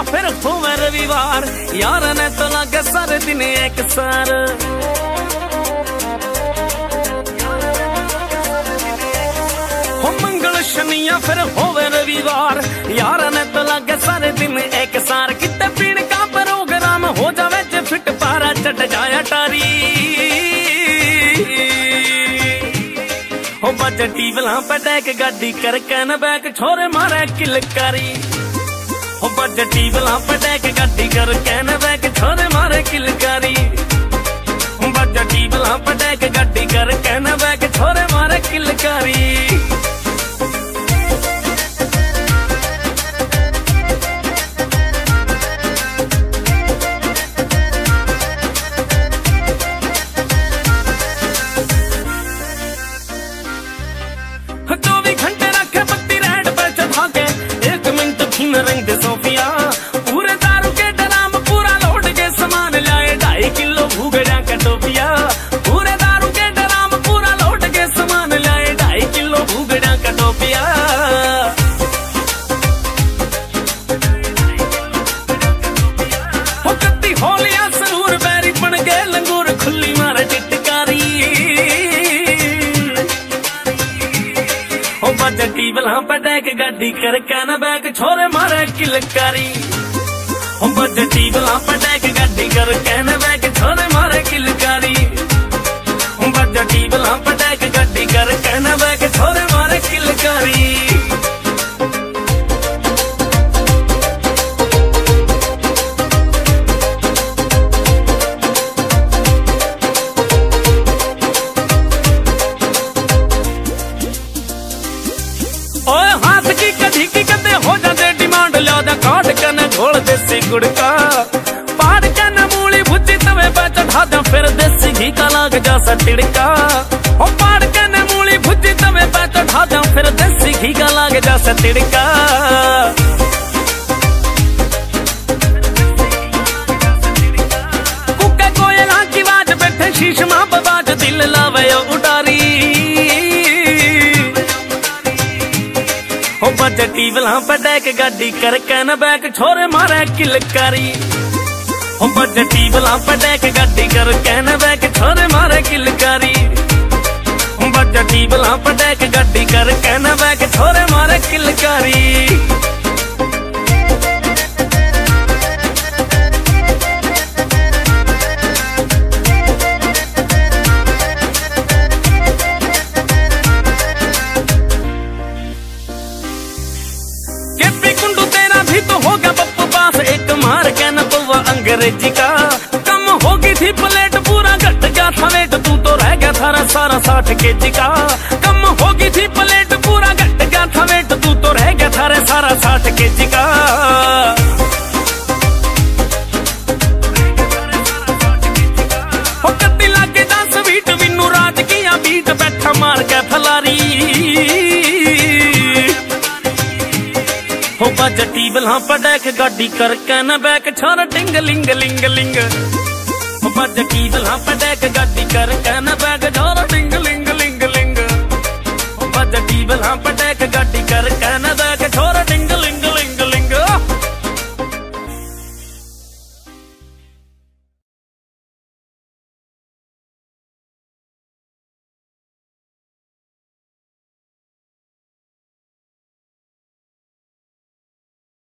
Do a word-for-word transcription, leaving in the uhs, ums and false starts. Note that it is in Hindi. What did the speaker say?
फिर होवे रविवार, यार ने तो लागे सारे दिन एक सार। हो मंगल शनिया फिर होवे रविवार, यार ने तो लागे सारे दिन एक सार। कितने पीण का प्रोग्राम हो जावे जे फिट पारा चढ़ जाया टारी। हो बजे टीवला पटैक गाड़ी कर कैन बैक छोरे मारे किलकारी। हो बजे टीवला पटैक गाड़ी कर कैन बैक छोरे मारे किलकारी। हो बजे टीवला पटैक गाड़ी कर कैन बैक छोरे मारे किलकारी। चौबी घंटे रखे बत्ती रेड पे चढ़ा के, एक मिनट भी न रंग दे सोफिया। पूरे दारू के ड्राम पूरा लोड के सामान लाए, ढाई किलो भूगड़ा का टोपिया। पूरे दारू के ड्राम पूरा लोड के सामान लाए, ढाई किलो भूगड़ा का टोपिया। हो कत्ती होलिया सरूर बैरी बन गए लंगूर, खुली मारे टिटकारी। बजे टीवला पटैक गाड़ी कर कैन बैक छोरे मारे किलकारी। बजे टीवला पटैक गाड़ी कर कैन बैक छोरे मारे किलकारी। बजे टीवला पटैक गाड़ी कर कैन बैक छोरे मारे किलकारी। ओए हाथ की कधी की कदे हो जाते डिमांड, लिया काट कन घोल देसी गुड़ का। पाड़ कन मूली भुजी तवे पे चढ़ा दो, फिर देसी घी का लाग जा सा तिड़का। ओ पाड़ कन मूली भुजी तवे पे चढ़ा दो, फिर देसी घी का लाग जा सा तिड़का। कुके कोयला की बाज बैठे शीशमा बाज, दिल लावे उडारी। हो बजे टीवला पटैक गाड़ी कर कैन बैक छोरे मारे किलकारी। हो बजे टीवला पटैक गाड़ी कर कैन बैक छोरे मारे किलकारी। हो बजे टीवला पटैक गाड़ी कर कैन बैक छोरे मारे किलकारी। तो हो गया पप्पू पास एक मार के न पवा अंग्रेजी का। कम होगी थी प्लेट पूरा घट गया था वेट, तू तो रह गया थारा सारा साठ केजी का। कम होगी थी प्लेट पूरा घट गया था वेट, तू तो रह गया थारे सारा साठ केजी का। हो कत्ती लागे दस बीट विनू राज किया बीट, बैठा मार के फलारी। हो बजे टीवला पटैक गाड़ी कर कैन बैक छोरा टिंग लिंग लिंग लिंग। हो बजे टीवला पटैक गाड़ी कर कैन